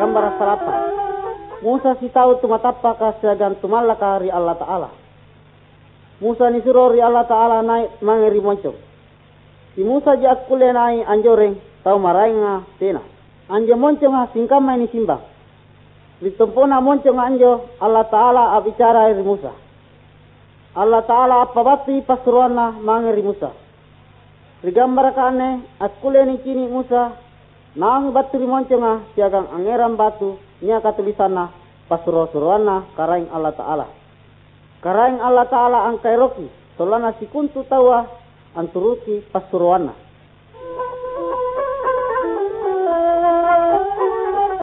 gambar salapa. Musa si tahu tumatapa kasiagan tumalaka ri Allah Ta'ala. Musa ni suruh ri Allah Ta'ala naik mangeri moncong. Si Musa jak kule naik anjoreng tau marainga tena. Anjo moncong ha singkama ini simbang. Ditumpuna moncong anjo Allah Ta'ala abicara ri Musa. Allah Ta'ala apa bati pasuruana mangeri Musa. Rigambar kane akule ni kini Musa nang batu ri monconga siagang angeram batu nya katulisana pasuro-suruana karaing Allah Ta'ala. Karaing Allah Ta'ala angkai roki solana sikuntu tawa anturuki pasuruana.